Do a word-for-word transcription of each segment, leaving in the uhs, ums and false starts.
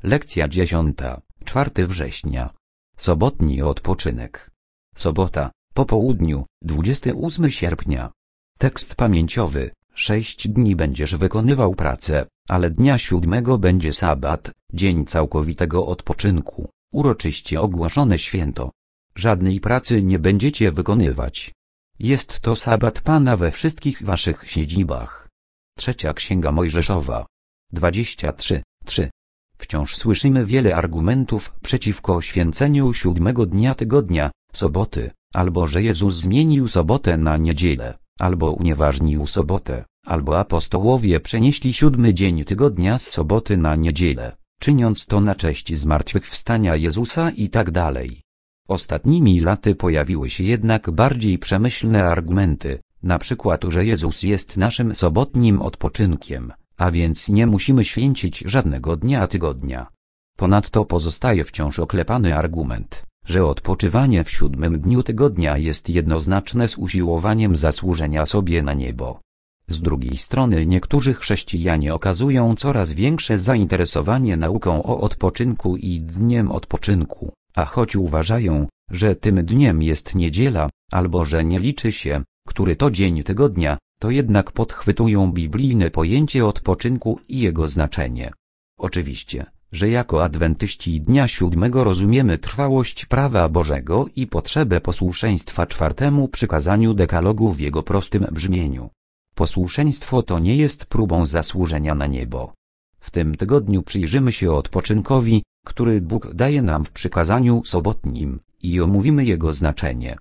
Lekcja dziesiąta, czwartego września. Sobotni odpoczynek. Sobota, po południu, dwudziestego ósmego sierpnia. Tekst pamięciowy. Sześć dni będziesz wykonywał pracę, ale dnia siódmego będzie sabat, dzień całkowitego odpoczynku, uroczyście ogłoszone święto. Żadnej pracy nie będziecie wykonywać. Jest to sabat Pana we wszystkich waszych siedzibach. Trzecia Księga Mojżeszowa. dwadzieścia trzy, trzy. Wciąż słyszymy wiele argumentów przeciwko święceniu siódmego dnia tygodnia, soboty, albo że Jezus zmienił sobotę na niedzielę, albo unieważnił sobotę, albo apostołowie przenieśli siódmy dzień tygodnia z soboty na niedzielę, czyniąc to na cześć zmartwychwstania Jezusa i tak dalej. Ostatnimi laty pojawiły się jednak bardziej przemyślne argumenty, na przykład, że Jezus jest naszym sobotnim odpoczynkiem, a więc nie musimy święcić żadnego dnia tygodnia. Ponadto pozostaje wciąż oklepany argument, że odpoczywanie w siódmym dniu tygodnia jest jednoznaczne z usiłowaniem zasłużenia sobie na niebo. Z drugiej strony niektórzy chrześcijanie okazują coraz większe zainteresowanie nauką o odpoczynku i dniem odpoczynku, a choć uważają, że tym dniem jest niedziela, albo że nie liczy się, który to dzień tygodnia, to jednak podchwytują biblijne pojęcie odpoczynku i jego znaczenie. Oczywiście, że jako adwentyści dnia siódmego rozumiemy trwałość prawa Bożego i potrzebę posłuszeństwa czwartemu przykazaniu dekalogu w jego prostym brzmieniu. Posłuszeństwo to nie jest próbą zasłużenia na niebo. W tym tygodniu przyjrzymy się odpoczynkowi, który Bóg daje nam w przykazaniu sobotnim, i omówimy jego znaczenie.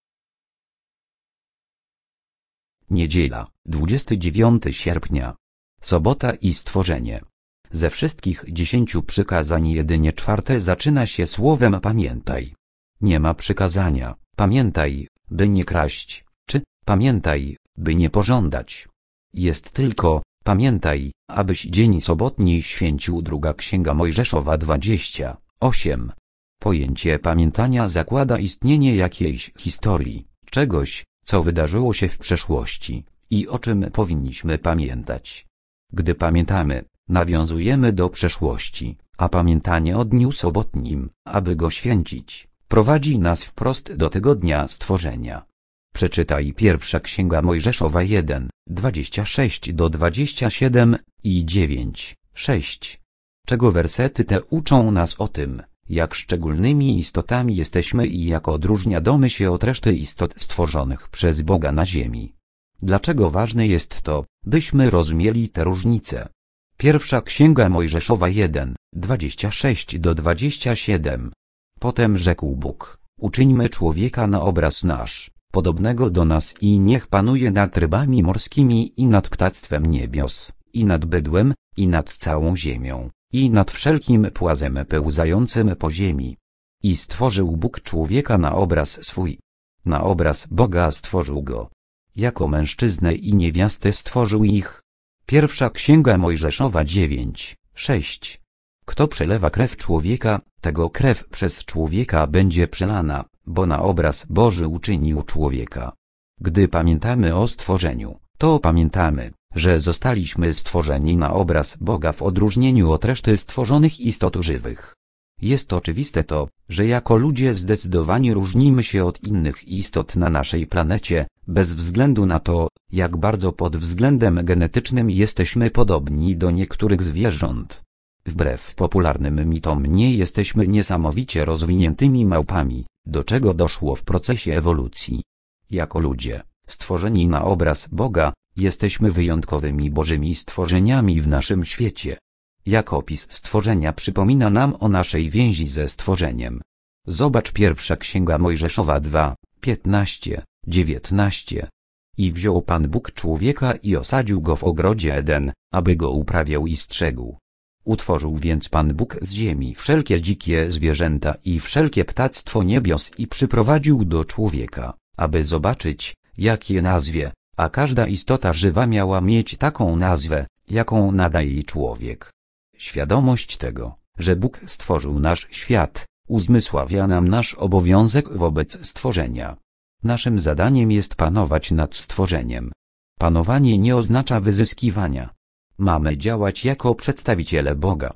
Niedziela, dwudziestego dziewiątego sierpnia. Sobota i stworzenie. Ze wszystkich dziesięciu przykazań jedynie czwarte zaczyna się słowem pamiętaj. Nie ma przykazania, pamiętaj, by nie kraść, czy pamiętaj, by nie pożądać. Jest tylko, pamiętaj, abyś dzień sobotni święcił. Druga Księga Mojżeszowa dwadzieścia osiem. Pojęcie pamiętania zakłada istnienie jakiejś historii, czegoś, co wydarzyło się w przeszłości i o czym powinniśmy pamiętać. Gdy pamiętamy, nawiązujemy do przeszłości, a pamiętanie o dniu sobotnim, aby go święcić, prowadzi nas wprost do tygodnia stworzenia. Przeczytaj pierwsza Księga Mojżeszowa jeden, dwadzieścia sześć do dwudziestu siedmiu i dziewięć, sześć. Czego wersety te uczą nas o tym, jak szczególnymi istotami jesteśmy i jak odróżniamy się od reszty istot stworzonych przez Boga na ziemi. Dlaczego ważne jest to, byśmy rozumieli te różnice? Pierwsza Księga Mojżeszowa jeden, dwadzieścia sześć do dwudziestu siedmiu. Potem rzekł Bóg, uczyńmy człowieka na obraz nasz, podobnego do nas i niech panuje nad rybami morskimi i nad ptactwem niebios, i nad bydłem, i nad całą ziemią, i nad wszelkim płazem pełzającym po ziemi. I stworzył Bóg człowieka na obraz swój. Na obraz Boga stworzył go. Jako mężczyznę i niewiastę stworzył ich. Pierwsza Księga Mojżeszowa dziewięć, sześć. Kto przelewa krew człowieka, tego krew przez człowieka będzie przelana, bo na obraz Boży uczynił człowieka. Gdy pamiętamy o stworzeniu, to pamiętamy, że zostaliśmy stworzeni na obraz Boga w odróżnieniu od reszty stworzonych istot żywych. Jest oczywiste to, że jako ludzie zdecydowanie różnimy się od innych istot na naszej planecie, bez względu na to, jak bardzo pod względem genetycznym jesteśmy podobni do niektórych zwierząt. Wbrew popularnym mitom nie jesteśmy niesamowicie rozwiniętymi małpami, do czego doszło w procesie ewolucji. Jako ludzie, stworzeni na obraz Boga, jesteśmy wyjątkowymi bożymi stworzeniami w naszym świecie. Jak opis stworzenia przypomina nam o naszej więzi ze stworzeniem. Zobacz pierwsza Księga Mojżeszowa dwa, piętnaście, dziewiętnaście. I wziął Pan Bóg człowieka i osadził go w ogrodzie Eden, aby go uprawiał i strzegł. Utworzył więc Pan Bóg z ziemi wszelkie dzikie zwierzęta i wszelkie ptactwo niebios i przyprowadził do człowieka, aby zobaczyć, jak je nazwie, a każda istota żywa miała mieć taką nazwę, jaką nadaje jej człowiek. Świadomość tego, że Bóg stworzył nasz świat, uzmysławia nam nasz obowiązek wobec stworzenia. Naszym zadaniem jest panować nad stworzeniem. Panowanie nie oznacza wyzyskiwania. Mamy działać jako przedstawiciele Boga.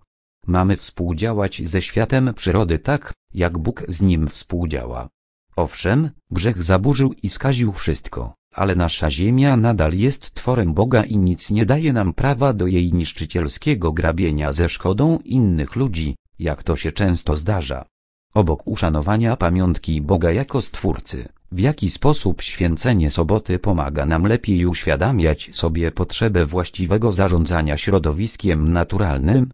Mamy współdziałać ze światem przyrody tak, jak Bóg z nim współdziała. Owszem, grzech zaburzył i skaził wszystko, ale nasza ziemia nadal jest tworem Boga i nic nie daje nam prawa do jej niszczycielskiego grabienia ze szkodą innych ludzi, jak to się często zdarza. Obok uszanowania pamiątki Boga jako Stwórcy, w jaki sposób święcenie soboty pomaga nam lepiej uświadamiać sobie potrzebę właściwego zarządzania środowiskiem naturalnym?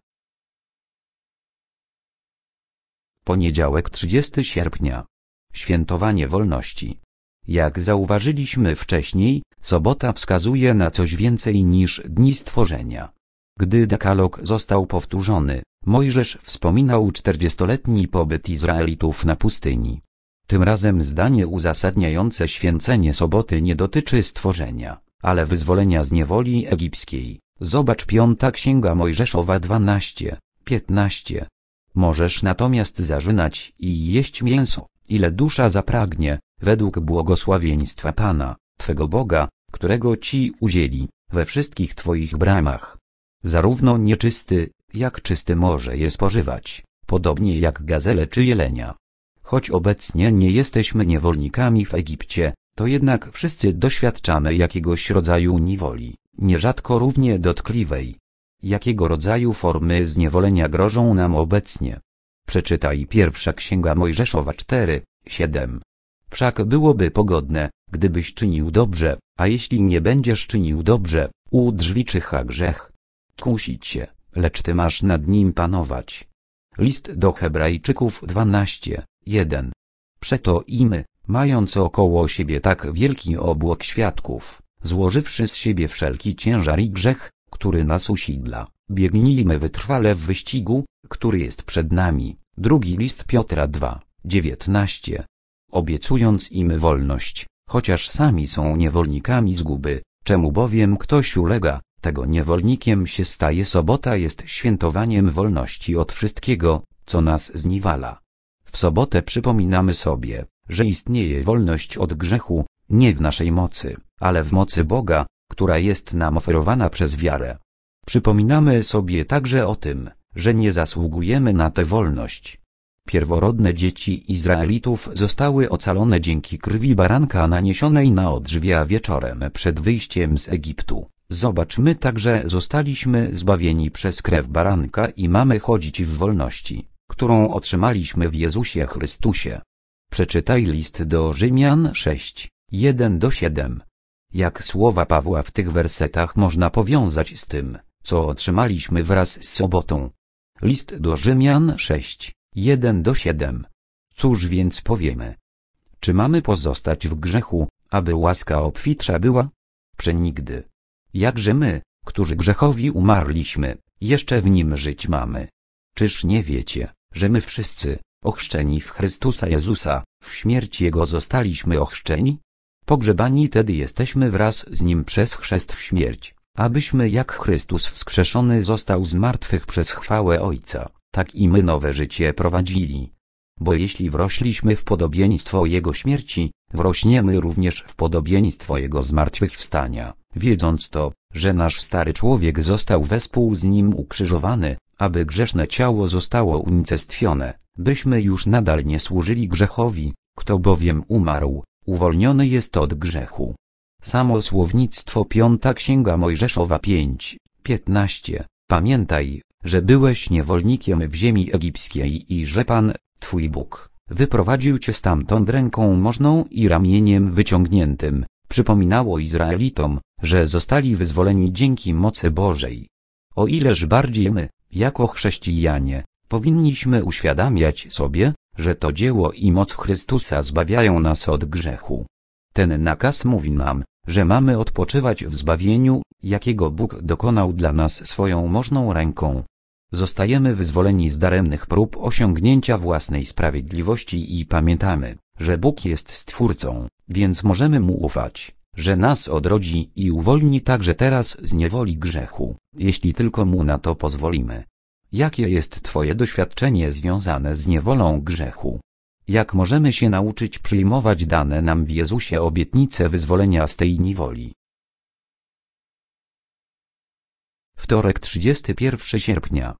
Poniedziałek trzydziestego sierpnia. Świętowanie wolności. Jak zauważyliśmy wcześniej, sobota wskazuje na coś więcej niż dni stworzenia. Gdy dekalog został powtórzony, Mojżesz wspominał czterdziestoletni pobyt Izraelitów na pustyni. Tym razem zdanie uzasadniające święcenie soboty nie dotyczy stworzenia, ale wyzwolenia z niewoli egipskiej. Zobacz Piąta Księga Mojżeszowa dwanaście, piętnaście. Możesz natomiast zażynać i jeść mięso, ile dusza zapragnie, według błogosławieństwa Pana, Twego Boga, którego Ci udzieli, we wszystkich Twoich bramach. Zarówno nieczysty, jak czysty może je spożywać, podobnie jak gazele czy jelenia. Choć obecnie nie jesteśmy niewolnikami w Egipcie, to jednak wszyscy doświadczamy jakiegoś rodzaju niewoli, nierzadko równie dotkliwej. Jakiego rodzaju formy zniewolenia grożą nam obecnie? Przeczytaj Pierwsza Księga Mojżeszowa cztery, siedem. Wszak byłoby pogodne, gdybyś czynił dobrze, a jeśli nie będziesz czynił dobrze, udrzwi czyha grzech. Kusić się, lecz ty masz nad nim panować. List do Hebrajczyków dwanaście, jeden. Przeto i my, mając około siebie tak wielki obłok świadków, złożywszy z siebie wszelki ciężar i grzech, który nas usidla, biegnijmy wytrwale w wyścigu, który jest przed nami. Drugi list Piotra dwa, dziewiętnaście. Obiecując im wolność, chociaż sami są niewolnikami zguby, czemu bowiem ktoś ulega, tego niewolnikiem się staje. Sobota jest świętowaniem wolności od wszystkiego, co nas zniewala. W sobotę przypominamy sobie, że istnieje wolność od grzechu, nie w naszej mocy, ale w mocy Boga, która jest nam oferowana przez wiarę. Przypominamy sobie także o tym, że nie zasługujemy na tę wolność. Pierworodne dzieci Izraelitów zostały ocalone dzięki krwi baranka naniesionej na odrzwia wieczorem przed wyjściem z Egiptu. Zobacz, my także zostaliśmy zbawieni przez krew baranka i mamy chodzić w wolności, którą otrzymaliśmy w Jezusie Chrystusie. Przeczytaj list do Rzymian sześć, jeden do siedem. Jak słowa Pawła w tych wersetach można powiązać z tym, co otrzymaliśmy wraz z sobotą? List do Rzymian sześć, jeden do siedem. Cóż więc powiemy? Czy mamy pozostać w grzechu, aby łaska obfitsza była? Przenigdy. Jakże my, którzy grzechowi umarliśmy, jeszcze w nim żyć mamy? Czyż nie wiecie, że my wszyscy, ochrzczeni w Chrystusa Jezusa, w śmierć Jego zostaliśmy ochrzczeni? Pogrzebani tedy jesteśmy wraz z Nim przez chrzest w śmierć, abyśmy jak Chrystus wskrzeszony został z martwych przez chwałę Ojca, tak i my nowe życie prowadzili. Bo jeśli wrośliśmy w podobieństwo Jego śmierci, wrośniemy również w podobieństwo Jego zmartwychwstania, wiedząc to, że nasz stary człowiek został wespół z Nim ukrzyżowany, aby grzeszne ciało zostało unicestwione, byśmy już nadal nie służyli grzechowi, kto bowiem umarł, uwolniony jest od grzechu. Samo słownictwo Piąta Księga Mojżeszowa pięć, piętnaście. Pamiętaj, że byłeś niewolnikiem w ziemi egipskiej i że Pan, Twój Bóg, wyprowadził cię stamtąd ręką możną i ramieniem wyciągniętym, przypominało Izraelitom, że zostali wyzwoleni dzięki mocy Bożej. O ileż bardziej my, jako chrześcijanie, powinniśmy uświadamiać sobie, że to dzieło i moc Chrystusa zbawiają nas od grzechu. Ten nakaz mówi nam, że mamy odpoczywać w zbawieniu, jakiego Bóg dokonał dla nas swoją możną ręką. Zostajemy wyzwoleni z daremnych prób osiągnięcia własnej sprawiedliwości i pamiętamy, że Bóg jest Stwórcą, więc możemy Mu ufać, że nas odrodzi i uwolni także teraz z niewoli grzechu, jeśli tylko Mu na to pozwolimy. Jakie jest Twoje doświadczenie związane z niewolą grzechu? Jak możemy się nauczyć przyjmować dane nam w Jezusie obietnice wyzwolenia z tej niewoli? Wtorek trzydziestego pierwszego sierpnia.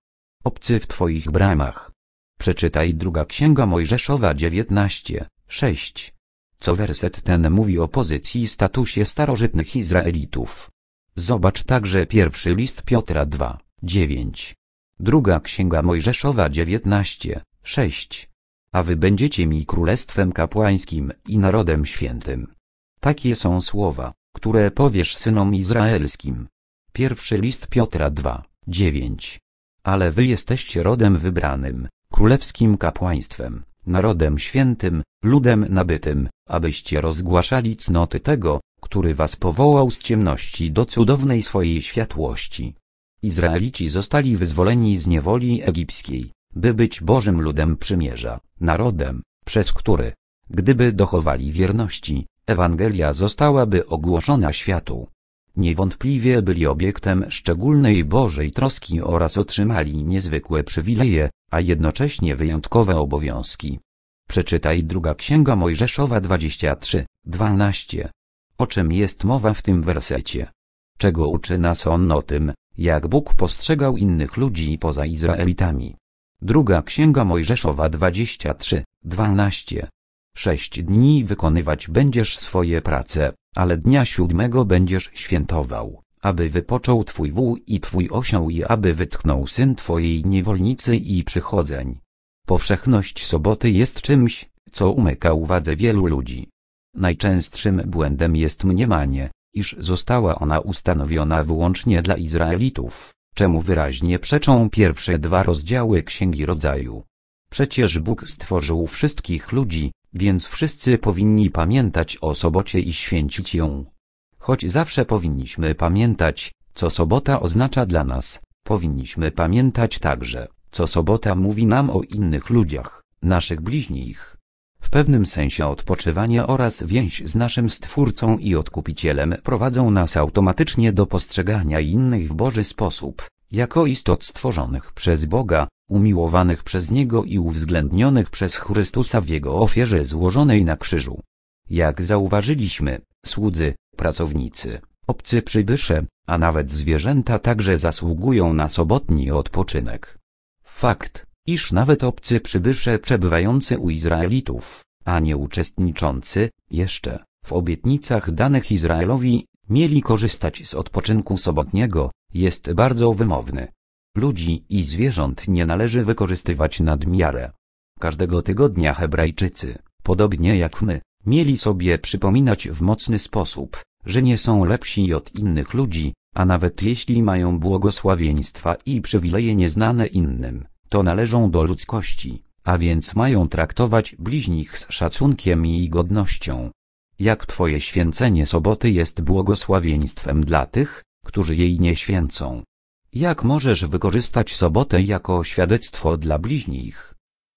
obcy w twoich bramach. Przeczytaj druga Księga Mojżeszowa dziewiętnaście, sześć. Co werset ten mówi o pozycji i statusie starożytnych Izraelitów. Zobacz także pierwszy list Piotra dwa, dziewięć. Druga Księga Mojżeszowa dziewiętnaście, sześć. A wy będziecie mi królestwem kapłańskim i narodem świętym. Takie są słowa, które powiesz synom izraelskim. Pierwszy list Piotra dwa, dziewięć. Ale wy jesteście rodem wybranym, królewskim kapłaństwem, narodem świętym, ludem nabytym, abyście rozgłaszali cnoty tego, który was powołał z ciemności do cudownej swojej światłości. Izraelici zostali wyzwoleni z niewoli egipskiej, by być Bożym ludem przymierza, narodem, przez który, gdyby dochowali wierności, Ewangelia zostałaby ogłoszona światu. Niewątpliwie byli obiektem szczególnej Bożej troski oraz otrzymali niezwykłe przywileje, a jednocześnie wyjątkowe obowiązki. Przeczytaj druga Księga Mojżeszowa dwadzieścia trzy, dwanaście. O czym jest mowa w tym wersecie? Czego uczy nas on o tym, jak Bóg postrzegał innych ludzi poza Izraelitami? Druga Księga Mojżeszowa dwadzieścia trzy, dwanaście. Sześć dni wykonywać będziesz swoje prace, ale dnia siódmego będziesz świętował, aby wypoczął twój wół i twój osioł i aby wytchnął syn twojej niewolnicy i przychodzeń. Powszechność soboty jest czymś, co umyka uwadze wielu ludzi. Najczęstszym błędem jest mniemanie, iż została ona ustanowiona wyłącznie dla Izraelitów, czemu wyraźnie przeczą pierwsze dwa rozdziały Księgi Rodzaju. Przecież Bóg stworzył wszystkich ludzi, więc wszyscy powinni pamiętać o sobocie i święcić ją. Choć zawsze powinniśmy pamiętać, co sobota oznacza dla nas, powinniśmy pamiętać także, co sobota mówi nam o innych ludziach, naszych bliźnich. W pewnym sensie odpoczywanie oraz więź z naszym Stwórcą i Odkupicielem prowadzą nas automatycznie do postrzegania innych w Boży sposób, jako istot stworzonych przez Boga, umiłowanych przez Niego i uwzględnionych przez Chrystusa w Jego ofierze złożonej na krzyżu. Jak zauważyliśmy, słudzy, pracownicy, obcy przybysze, a nawet zwierzęta także zasługują na sobotni odpoczynek. Fakt, iż nawet obcy przybysze przebywający u Izraelitów, a nie uczestniczący, jeszcze, w obietnicach danych Izraelowi, mieli korzystać z odpoczynku sobotniego, jest bardzo wymowny. Ludzi i zwierząt nie należy wykorzystywać nad miarę. Każdego tygodnia Hebrajczycy, podobnie jak my, mieli sobie przypominać w mocny sposób, że nie są lepsi od innych ludzi, a nawet jeśli mają błogosławieństwa i przywileje nieznane innym, to należą do ludzkości, a więc mają traktować bliźnich z szacunkiem i godnością. Jak twoje święcenie soboty jest błogosławieństwem dla tych, którzy jej nie święcą? Jak możesz wykorzystać sobotę jako świadectwo dla bliźnich?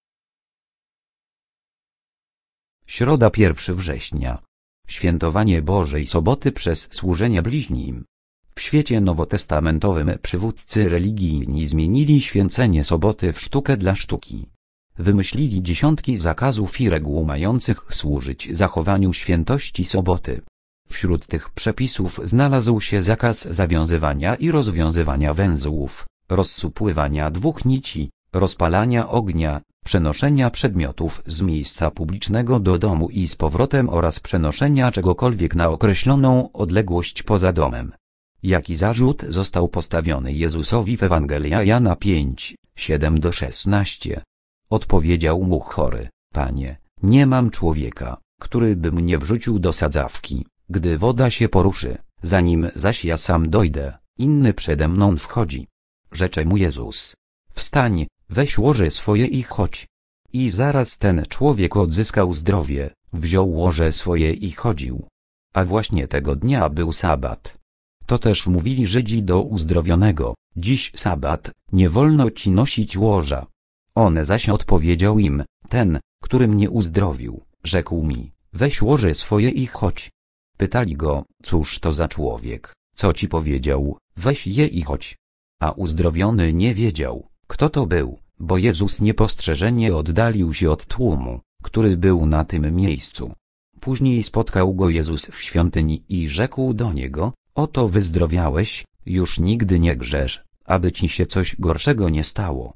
Środa pierwszego września. Świętowanie Bożej Soboty przez służenie bliźnim. W świecie nowotestamentowym przywódcy religijni zmienili święcenie soboty w sztukę dla sztuki. Wymyślili dziesiątki zakazów i reguł mających służyć zachowaniu świętości soboty. Wśród tych przepisów znalazł się zakaz zawiązywania i rozwiązywania węzłów, rozsupływania dwóch nici, rozpalania ognia, przenoszenia przedmiotów z miejsca publicznego do domu i z powrotem oraz przenoszenia czegokolwiek na określoną odległość poza domem. Jaki zarzut został postawiony Jezusowi w Ewangelia Jana pięć, siedem do szesnastu? Odpowiedział mu chory: Panie, nie mam człowieka, który by mnie wrzucił do sadzawki, gdy woda się poruszy, zanim zaś ja sam dojdę, inny przede mną wchodzi. Rzecze mu Jezus: Wstań, weź łoże swoje i chodź. I zaraz ten człowiek odzyskał zdrowie, wziął łoże swoje i chodził. A właśnie tego dnia był sabat. To też mówili Żydzi do uzdrowionego: dziś sabat, nie wolno ci nosić łoża. On zaś odpowiedział im: ten, który mnie uzdrowił, rzekł mi: weź łoże swoje i chodź. Pytali go: cóż to za człowiek, co ci powiedział, weź je i chodź. A uzdrowiony nie wiedział, kto to był, bo Jezus niepostrzeżenie oddalił się od tłumu, który był na tym miejscu. Później spotkał go Jezus w świątyni i rzekł do niego: oto wyzdrowiałeś, już nigdy nie grzesz, aby ci się coś gorszego nie stało.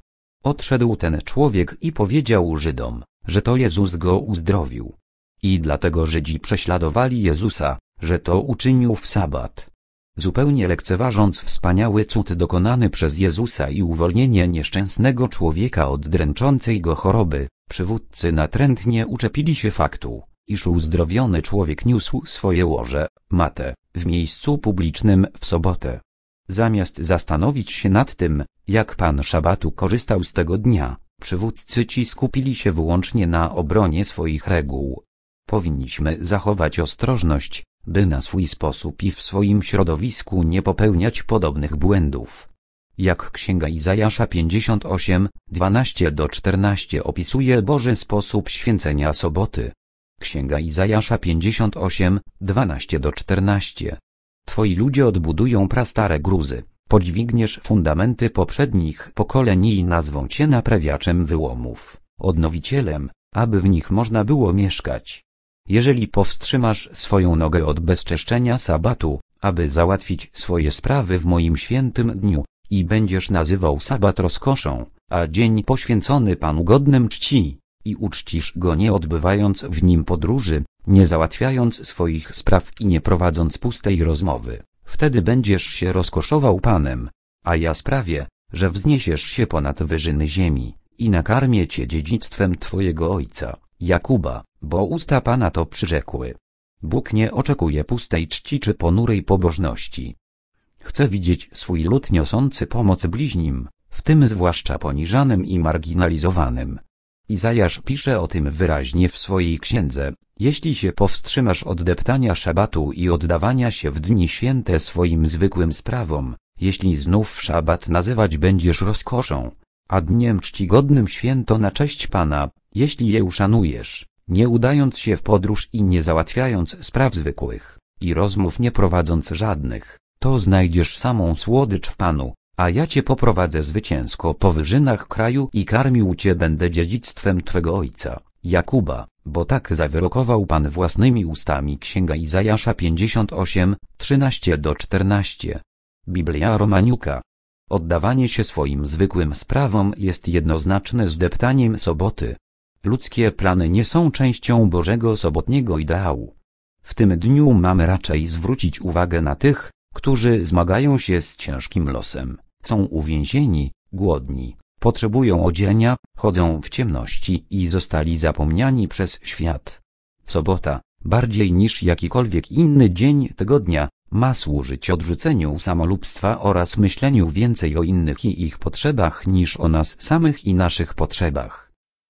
Odszedł ten człowiek i powiedział Żydom, że to Jezus go uzdrowił. I dlatego Żydzi prześladowali Jezusa, że to uczynił w sabat. Zupełnie lekceważąc wspaniały cud dokonany przez Jezusa i uwolnienie nieszczęsnego człowieka od dręczącej go choroby, przywódcy natrętnie uczepili się faktu, iż uzdrowiony człowiek niósł swoje łoże, matę, w miejscu publicznym w sobotę. Zamiast zastanowić się nad tym, jak Pan szabatu korzystał z tego dnia, przywódcy ci skupili się wyłącznie na obronie swoich reguł. Powinniśmy zachować ostrożność, by na swój sposób i w swoim środowisku nie popełniać podobnych błędów. Jak Księga Izajasza pięćdziesiąt osiem, dwanaście do czternastu opisuje Boży sposób święcenia soboty. Księga Izajasza pięćdziesiąt osiem, dwanaście do czternastu. Twoi ludzie odbudują prastare gruzy, podźwigniesz fundamenty poprzednich pokoleń i nazwą cię naprawiaczem wyłomów, odnowicielem, aby w nich można było mieszkać. Jeżeli powstrzymasz swoją nogę od bezczeszczenia sabatu, aby załatwić swoje sprawy w moim świętym dniu, i będziesz nazywał sabat rozkoszą, a dzień poświęcony Panu godnym czci, i uczcisz go nie odbywając w nim podróży, nie załatwiając swoich spraw i nie prowadząc pustej rozmowy, wtedy będziesz się rozkoszował Panem, a ja sprawię, że wzniesiesz się ponad wyżyny ziemi, i nakarmię cię dziedzictwem twojego ojca, Jakuba, bo usta Pana to przyrzekły. Bóg nie oczekuje pustej czci czy ponurej pobożności. Chce widzieć swój lud niosący pomoc bliźnim, w tym zwłaszcza poniżanym i marginalizowanym. Izajasz pisze o tym wyraźnie w swojej księdze: jeśli się powstrzymasz od deptania szabatu i oddawania się w dni święte swoim zwykłym sprawom, jeśli znów szabat nazywać będziesz rozkoszą, a dniem czcigodnym święto na cześć Pana, jeśli je uszanujesz, nie udając się w podróż i nie załatwiając spraw zwykłych, i rozmów nie prowadząc żadnych, to znajdziesz samą słodycz w Panu, a ja cię poprowadzę zwycięsko po wyżynach kraju i karmił cię będę dziedzictwem twego ojca, Jakuba, bo tak zawyrokował Pan własnymi ustami. Księga Izajasza pięćdziesiąt osiem, trzynaście do czternastu. Biblia Romaniuka. Oddawanie się swoim zwykłym sprawom jest jednoznaczne z deptaniem soboty. Ludzkie plany nie są częścią Bożego sobotniego ideału. W tym dniu mamy raczej zwrócić uwagę na tych, którzy zmagają się z ciężkim losem, są uwięzieni, głodni, potrzebują odzienia, chodzą w ciemności i zostali zapomniani przez świat. Sobota, bardziej niż jakikolwiek inny dzień tygodnia, ma służyć odrzuceniu samolubstwa oraz myśleniu więcej o innych i ich potrzebach niż o nas samych i naszych potrzebach.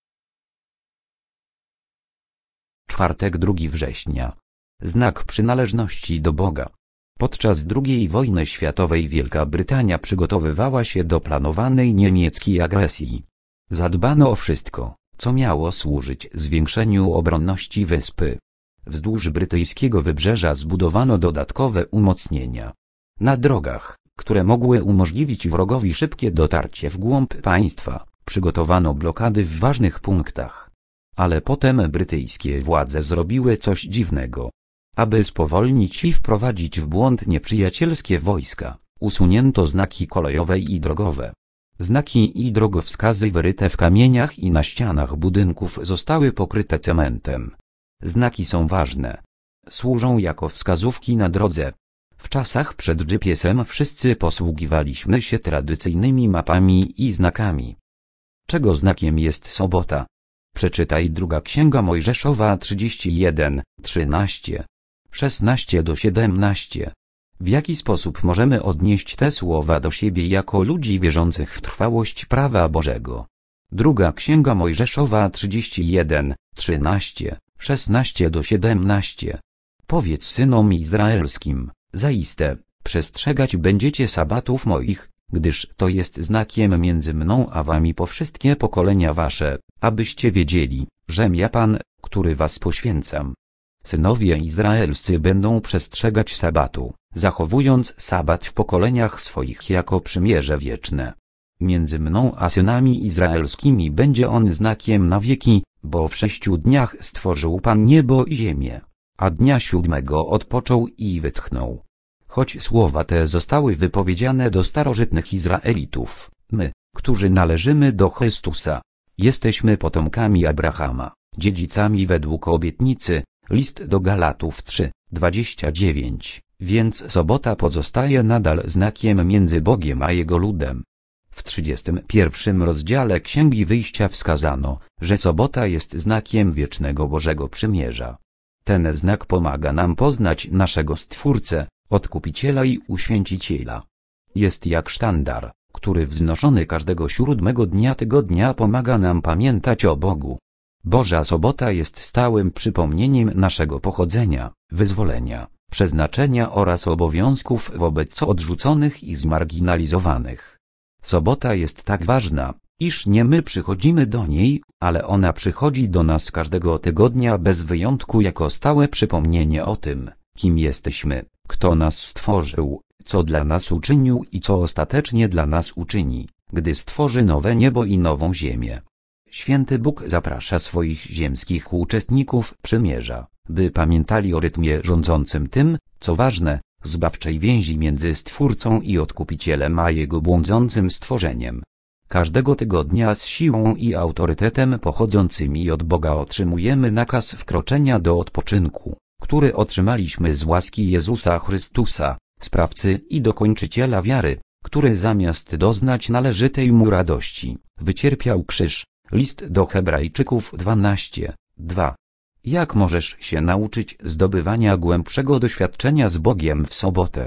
Czwartek drugiego września. Znak przynależności do Boga. Podczas drugiej wojny światowej Wielka Brytania przygotowywała się do planowanej niemieckiej agresji. Zadbano o wszystko, co miało służyć zwiększeniu obronności wyspy. Wzdłuż brytyjskiego wybrzeża zbudowano dodatkowe umocnienia. Na drogach, które mogły umożliwić wrogowi szybkie dotarcie w głąb państwa, przygotowano blokady w ważnych punktach. Ale potem brytyjskie władze zrobiły coś dziwnego. Aby spowolnić i wprowadzić w błąd nieprzyjacielskie wojska, usunięto znaki kolejowe i drogowe. Znaki i drogowskazy wyryte w kamieniach i na ścianach budynków zostały pokryte cementem. Znaki są ważne. Służą jako wskazówki na drodze. W czasach przed G P S-em wszyscy posługiwaliśmy się tradycyjnymi mapami i znakami. Czego znakiem jest sobota? Przeczytaj druga Księga Mojżeszowa trzydzieści jeden, trzynaście, szesnaście do siedemnastu. W jaki sposób możemy odnieść te słowa do siebie jako ludzi wierzących w trwałość prawa Bożego? Druga Księga Mojżeszowa trzydzieści jeden, trzynaście, szesnaście do siedemnastu. Powiedz synom izraelskim: zaiste, przestrzegać będziecie sabatów moich, gdyż to jest znakiem między mną a wami po wszystkie pokolenia wasze, abyście wiedzieli, żem ja Pan, który was poświęcam. Synowie izraelscy będą przestrzegać sabatu, zachowując sabat w pokoleniach swoich jako przymierze wieczne. Między mną a synami izraelskimi będzie on znakiem na wieki, bo w sześciu dniach stworzył Pan niebo i ziemię, a dnia siódmego odpoczął i wytchnął. Choć słowa te zostały wypowiedziane do starożytnych Izraelitów, my, którzy należymy do Chrystusa. Jesteśmy potomkami Abrahama, dziedzicami według obietnicy. List do Galatów trzy, dwadzieścia dziewięć. Więc sobota pozostaje nadal znakiem między Bogiem a Jego ludem. W trzydziestym pierwszym rozdziale Księgi Wyjścia wskazano, że sobota jest znakiem wiecznego Bożego Przymierza. Ten znak pomaga nam poznać naszego Stwórcę, Odkupiciela i Uświęciciela. Jest jak sztandar, który wznoszony każdego siódmego dnia tygodnia pomaga nam pamiętać o Bogu. Boża sobota jest stałym przypomnieniem naszego pochodzenia, wyzwolenia, przeznaczenia oraz obowiązków wobec odrzuconych i zmarginalizowanych. Sobota jest tak ważna, iż nie my przychodzimy do niej, ale ona przychodzi do nas każdego tygodnia bez wyjątku jako stałe przypomnienie o tym, kim jesteśmy, kto nas stworzył, co dla nas uczynił i co ostatecznie dla nas uczyni, gdy stworzy nowe niebo i nową ziemię. Święty Bóg zaprasza swoich ziemskich uczestników przymierza, by pamiętali o rytmie rządzącym tym, co ważne, zbawczej więzi między Stwórcą i Odkupicielem a Jego błądzącym stworzeniem. Każdego tygodnia z siłą i autorytetem pochodzącymi od Boga otrzymujemy nakaz wkroczenia do odpoczynku, który otrzymaliśmy z łaski Jezusa Chrystusa, Sprawcy i Dokończyciela wiary, który zamiast doznać należytej mu radości, wycierpiał krzyż. List do Hebrajczyków dwanaście, dwa. Jak możesz się nauczyć zdobywania głębszego doświadczenia z Bogiem w sobotę?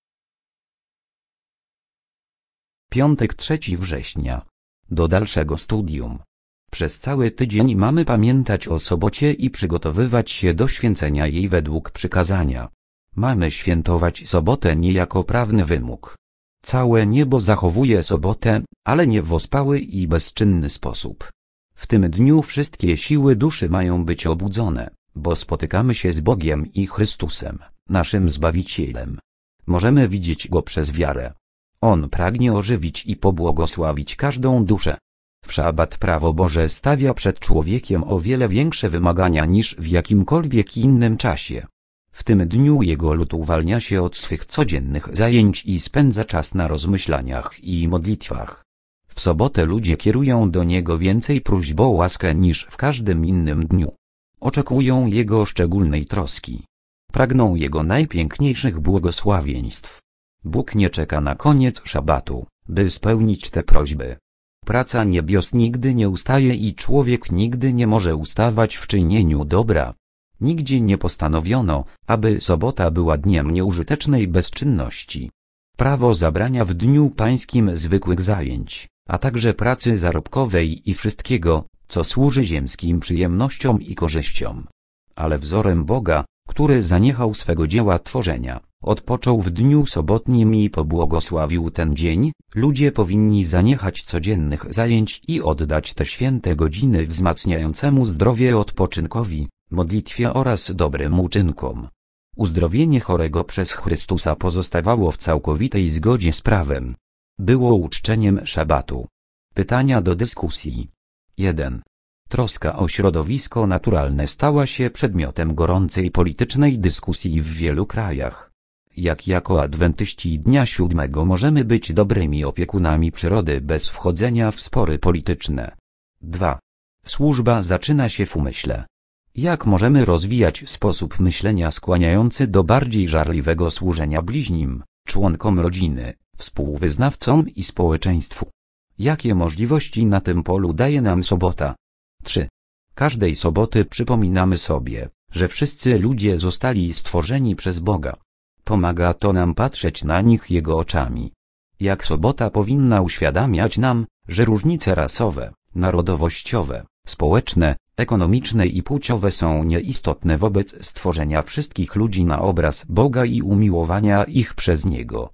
Piątek trzeciego września. Do dalszego studium. Przez cały tydzień mamy pamiętać o sobocie i przygotowywać się do święcenia jej według przykazania. Mamy świętować sobotę nie jako prawny wymóg. Całe niebo zachowuje sobotę, ale nie w ospały i bezczynny sposób. W tym dniu wszystkie siły duszy mają być obudzone, bo spotykamy się z Bogiem i Chrystusem, naszym Zbawicielem. Możemy widzieć Go przez wiarę. On pragnie ożywić i pobłogosławić każdą duszę. W szabat prawo Boże stawia przed człowiekiem o wiele większe wymagania niż w jakimkolwiek innym czasie. W tym dniu jego lud uwalnia się od swych codziennych zajęć i spędza czas na rozmyślaniach i modlitwach. W sobotę ludzie kierują do Niego więcej próśb o łaskę niż w każdym innym dniu. Oczekują Jego szczególnej troski. Pragną Jego najpiękniejszych błogosławieństw. Bóg nie czeka na koniec szabatu, by spełnić te prośby. Praca niebios nigdy nie ustaje i człowiek nigdy nie może ustawać w czynieniu dobra. Nigdzie nie postanowiono, aby sobota była dniem nieużytecznej bezczynności. Prawo zabrania w dniu pańskim zwykłych zajęć, a także pracy zarobkowej i wszystkiego, co służy ziemskim przyjemnościom i korzyściom. Ale wzorem Boga, który zaniechał swego dzieła tworzenia, odpoczął w dniu sobotnim i pobłogosławił ten dzień, ludzie powinni zaniechać codziennych zajęć i oddać te święte godziny wzmacniającemu zdrowie odpoczynkowi, modlitwie oraz dobrym uczynkom. Uzdrowienie chorego przez Chrystusa pozostawało w całkowitej zgodzie z prawem. Było uczczeniem szabatu. Pytania do dyskusji. jeden. Troska o środowisko naturalne stała się przedmiotem gorącej politycznej dyskusji w wielu krajach. Jak jako adwentyści dnia siódmego możemy być dobrymi opiekunami przyrody bez wchodzenia w spory polityczne? dwa. Służba zaczyna się w umyśle. Jak możemy rozwijać sposób myślenia skłaniający do bardziej żarliwego służenia bliźnim, członkom rodziny, współwyznawcom i społeczeństwu? Jakie możliwości na tym polu daje nam sobota? trzy. Każdej soboty przypominamy sobie, że wszyscy ludzie zostali stworzeni przez Boga. Pomaga to nam patrzeć na nich Jego oczami. Jak sobota powinna uświadamiać nam, że różnice rasowe, narodowościowe, społeczne, ekonomiczne i płciowe są nieistotne wobec stworzenia wszystkich ludzi na obraz Boga i umiłowania ich przez Niego.